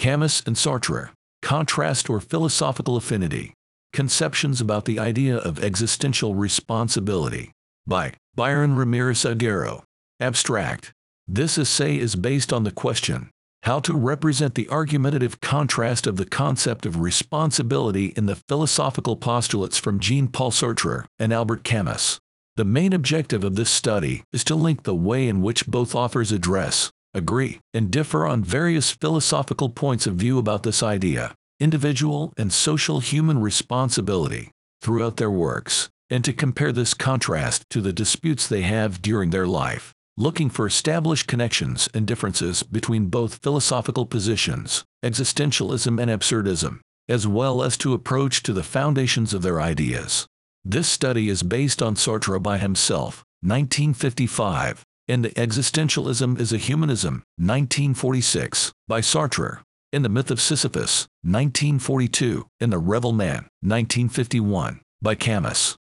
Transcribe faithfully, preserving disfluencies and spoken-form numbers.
Camus and Sartre. Contrast or philosophical affinity. Conceptions about the idea of existential responsibility. By Byron Ramirez Aguero. Abstract. This essay is based on the question, how to represent the argumentative contrast of the concept of responsibility in the philosophical postulates from Jean-Paul Sartre and Albert Camus. The main objective of this study is to link the way in which both authors address, agree, and differ on various philosophical points of view about this idea, individual and social human responsibility, throughout their works, and to compare this contrast to the disputes they have during their life, looking for established connections and differences between both philosophical positions, existentialism and absurdism, as well as to approach to the foundations of their ideas. This study is based on Sartre by himself, nineteen fifty-five, and The Existentialism is a Humanism, nineteen forty-six, by Sartre, and The Myth of Sisyphus, nineteen forty-two, and The Rebel Man, nineteen fifty-one, by Camus.